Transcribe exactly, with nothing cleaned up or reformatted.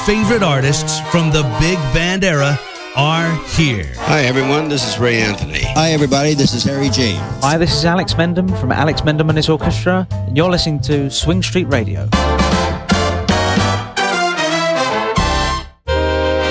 favorite artists from the big band era are here. Hi, everyone. This is Ray Anthony. Hi, everybody. This is Harry James. Hi, this is Alex Mendham from Alex Mendham and his Orchestra, and you're listening to Swing Street Radio.